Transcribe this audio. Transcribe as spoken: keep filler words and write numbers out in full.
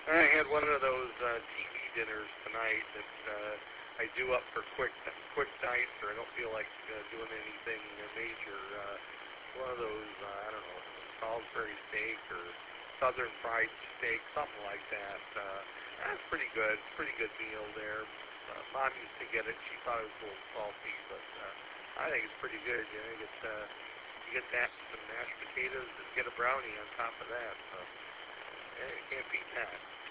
I had one of those uh, T V dinners tonight that uh, I do up for quick quick nights, or I don't feel like uh, doing anything uh, major. Uh, one of those, uh, I don't know, Salisbury steak or Southern fried steak, something like that. Uh, that's pretty good. Pretty good meal there. Uh, Mom used to get it. She thought it was a little salty, but uh, I think it's pretty good. You know, you get uh, you get that some mashed potatoes and get a brownie on top of that. So yeah, you can't beat that.